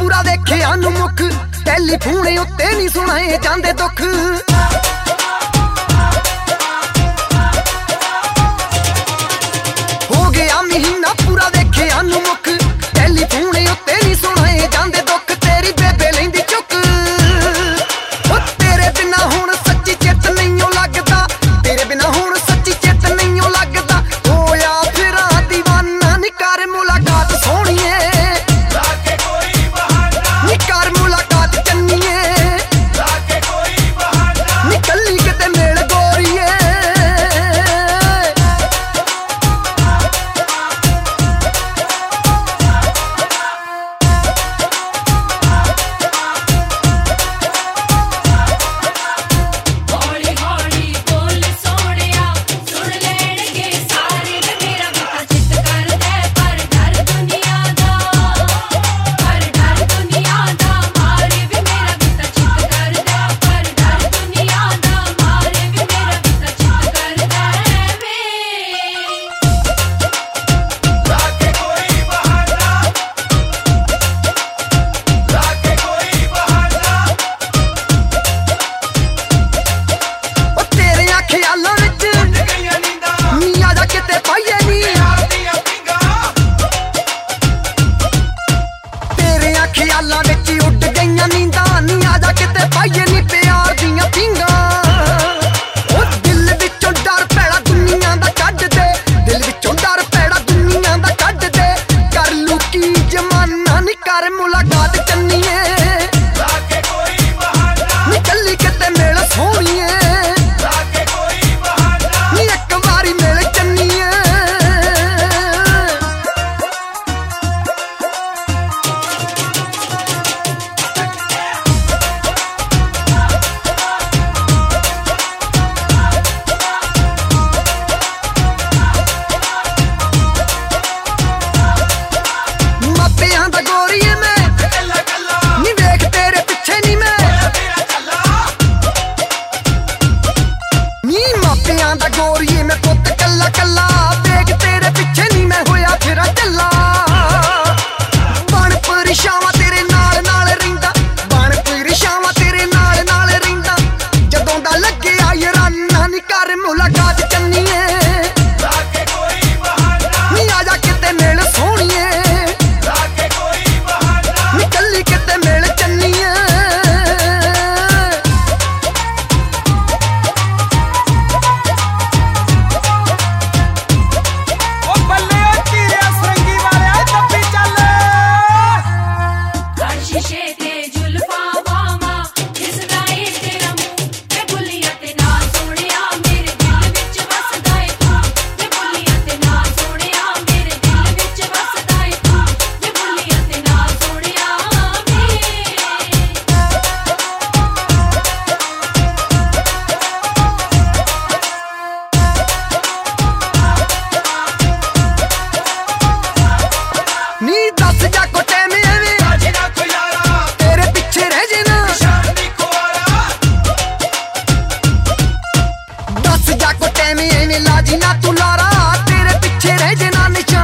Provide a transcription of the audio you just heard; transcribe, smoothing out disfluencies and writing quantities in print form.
पूरा देखिया नु मुख टेलीफोन उत्ते नहीं सुनाए जांदे दुख हो गया महीना पूरा देखिया नु मुख टेलीफोन उत्ते नहीं सुनाए जांदे दुख तेरी बेबे लैंदी चुक ओ तेरे बिना हुण सच्ची चित नहीं लगदा तेरे बिना हुण सच्ची चित नहीं लगदा होया फिरा दीवाना नी कर मुलाकात सोहणीए ख्यालां विच उड़ गईयां नींदां नी आजा किते पाइए नी प्यार दियां पींगां ओ दिल विचों डर पैड़ा दुनिया दा कढ दे दिल विचों डर पैड़ा दुनिया दा कढ दे कर लू की जमाना नी कर मुलाकात चन्नीए लाके कोई बहाना नी कल्ली किते मिल सोहणीए लाके कोई बहाना नी एक वारी मिल चन्नीए गोरिए मैं पुत कल्ला कल्ला वेख तेरे पिछे नहीं मैं होया फिरा चला बन परिछावां तेरे नाल नाल रहिंदा बन परिछावां तेरे नाल नाल रहिंदा जदों दा लगे याराना नी कर मुलाकात चन्नीए लाके कोई बहाना नी आजा किते मिल सोहणीए लाके कोई बहाना नी कल्ली किते मिल चन्नीए लाजी ना तू लारा तेरे पिछे रह जे ना निशान